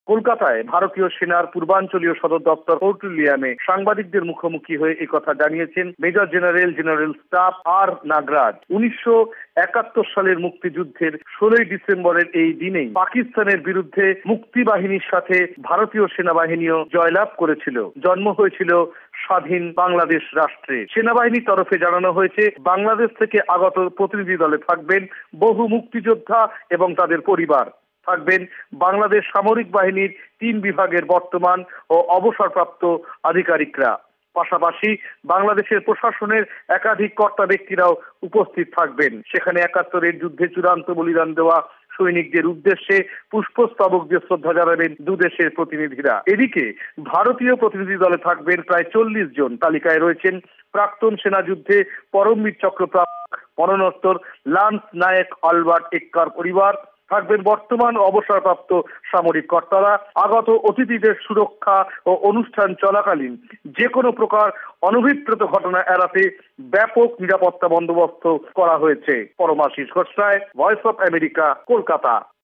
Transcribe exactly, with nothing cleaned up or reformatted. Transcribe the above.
কলকাতায় ভারতীয় সেনার পূর্বাঞ্চলীয় সদর দপ্তর ফোর্ট উইলিয়ামে সাংবাদিকদের মুখোমুখি হয়ে একথা জানিয়েছেন major general general staff R Nagaraj. উনিশশো একাত্তর সালের মুক্তিযুদ্ধের ষোলোই ডিসেম্বরের এই দিনেই পাকিস্তানের বিরুদ্ধে মুক্তিবাহিনীর সাথে ভারতীয় সেনাবাহিনীও জয়লাভ করেছিল। জন্ম হয়েছিল স্বাধীন বাংলাদেশ রাষ্ট্রে। সেনাবাহিনীর তরফে জানানো হয়েছে, বাংলাদেশ থেকে আগত প্রতিনিধি দলে থাকবেন বহু মুক্তিযোদ্ধা এবং তাদের পরিবার। থাকবেন বাংলাদেশ সামরিক বাহিনীর তিন বিভাগের বর্তমান ও অবসরপ্রাপ্ত আধিকারিকরা। পাশাপাশি বাংলাদেশের প্রশাসনের একাধিক কর্তা ব্যক্তিরাও উপস্থিত থাকবেন। সেখানে একাত্তরের যুদ্ধে চূড়ান্ত বলিদান দেওয়া সৈনিকদের উদ্দেশ্যে পুষ্পস্তবক দিয়ে শ্রদ্ধা জানাবেন দুদেশের প্রতিনিধিরা। এদিকে ভারতীয় প্রতিনিধি দলে থাকবেন প্রায় চল্লিশ জন। তালিকায় রয়েছেন প্রাক্তন সেনা যুদ্ধে পরমবীর চক্রপ্রাপ্ত মরণোত্তর লান্স নায়েক আলবার্ট এক্কার পরিবার। থাকবেন বর্তমান অবসরপ্রাপ্ত সামরিক কর্তারা। আগত অতিথিদের সুরক্ষা ও অনুষ্ঠান চলাকালীন যে কোনো প্রকার অনভিপ্রেত ঘটনা এড়াতে ব্যাপক নিরাপত্তা বন্দোবস্ত করা হয়েছে। Paramashis Ghoshroy, Voice of America, Kolkata.